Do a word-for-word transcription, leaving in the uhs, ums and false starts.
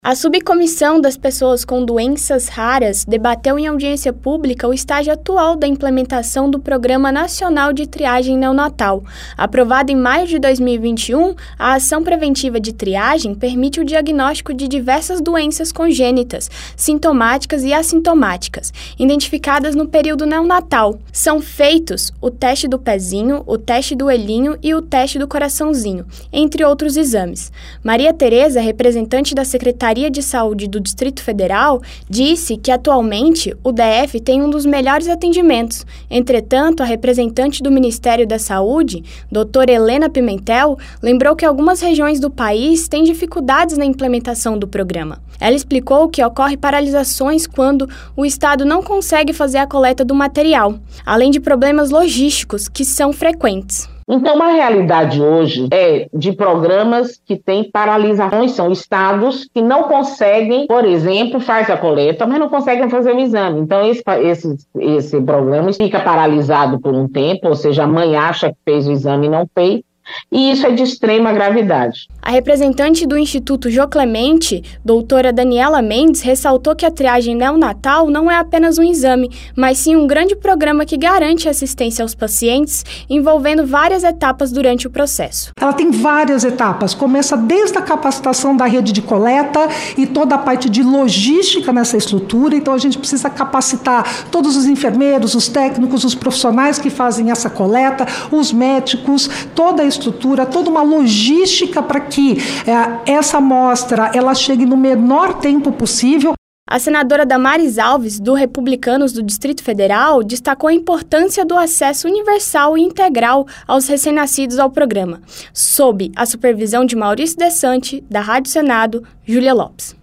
A Subcomissão das Pessoas com Doenças Raras debateu em audiência pública o estágio atual da implementação do Programa Nacional de Triagem Neonatal. Aprovado em maio de dois mil e vinte e um, a ação preventiva de triagem permite o diagnóstico de diversas doenças congênitas, sintomáticas e assintomáticas, identificadas no período neonatal. São feitos o teste do pezinho, o teste do olhinho e o teste do coraçãozinho, entre outros exames. Maria Tereza, representante da Secretaria de Saúde do Distrito Federal, disse que atualmente o D F tem um dos melhores atendimentos. Entretanto, a representante do Ministério da Saúde, doutora Helena Pimentel, lembrou que algumas regiões do país têm dificuldades na implementação do programa. Ela explicou que ocorre paralisações quando o Estado não consegue fazer a coleta do material, além de problemas logísticos que são frequentes. Então, a realidade hoje é de programas que têm paralisações, são estados que não conseguem, por exemplo, faz a coleta, mas não conseguem fazer o exame. Então, esse, esse, esse programa fica paralisado por um tempo, ou seja, a mãe acha que fez o exame e não fez, e isso é de extrema gravidade. A representante do Instituto Jô Clemente, doutora Daniela Mendes, ressaltou que a triagem neonatal não é apenas um exame, mas sim um grande programa que garante assistência aos pacientes, envolvendo várias etapas durante o processo. Ela tem várias etapas, começa desde a capacitação da rede de coleta e toda a parte de logística nessa estrutura, então a gente precisa capacitar todos os enfermeiros, os técnicos, os profissionais que fazem essa coleta, os médicos, toda a estrutura, toda uma logística para que é, essa amostra ela chegue no menor tempo possível. A senadora Damares Alves, do Republicanos do Distrito Federal, destacou a importância do acesso universal e integral aos recém-nascidos ao programa, sob a supervisão de Maurício Desante, da Rádio Senado, Júlia Lopes.